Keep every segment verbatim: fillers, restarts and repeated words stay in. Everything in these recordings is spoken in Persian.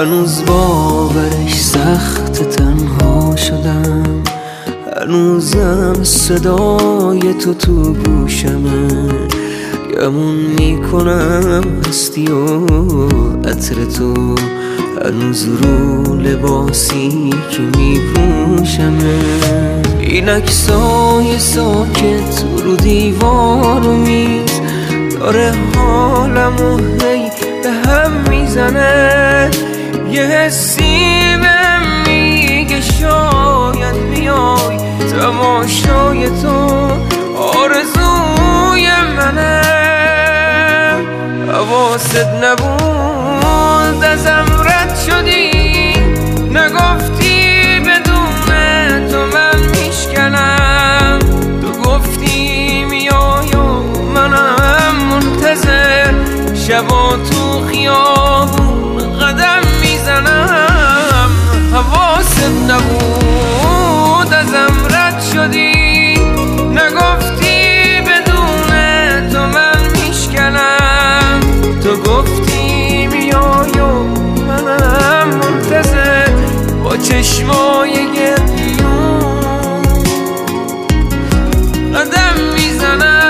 هنوز باورش سخت تنها شدم، هنوزم صدای تو تو گوشمه، گمون میکنم هستی و عطر تو هنوز رو لباسی که میپوشمه. این عکسای ساکت رو دیوار و میز داره حالمو هی به هم میزنه، یه حسی بهم میگه شاید بیای، تماشای تو آرزوی منه. حواست نبود ازم رد شدی، نگفتی بدون تو من میشکنم، تو گفتی میای و منم منتظر، شبا تو خیابون قدم میزنم. حواست نبود ازم رد شدی، نگفتی بدون تو من میشکنم، تو گفتی میای و منم منتظر، با چشمای گریون قدم میزنم.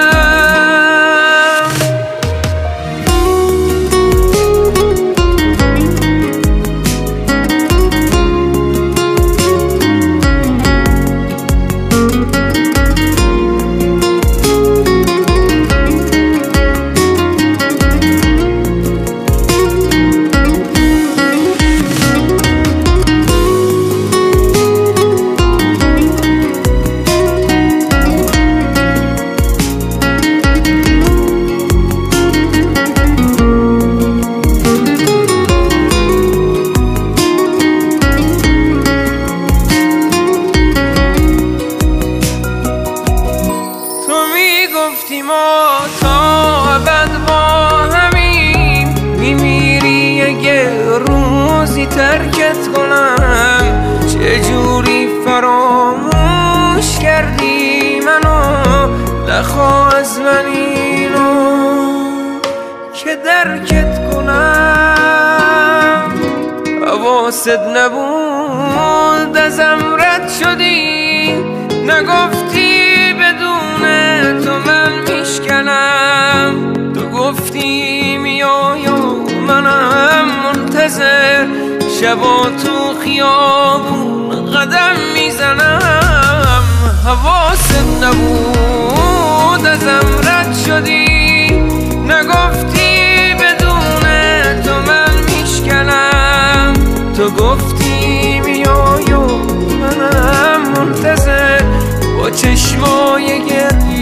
گفتی ما تا ابد با همیم، میمیری اگه روزی ترکت کنم، چجوری فراموش کردی منو، نخواه از من اینو که درکت کنم. حواست نبود ازم رد شدی، نگفتی بدون تو من میشکنم، تو گفتی میای و منم منتظر، شبا تو خیابون قدم میزنم. حواست نبود ازم رد شدی، نگفتی بدون تو من میشکنم، تو گفتی میای و منم منتظر، با چشمای گریون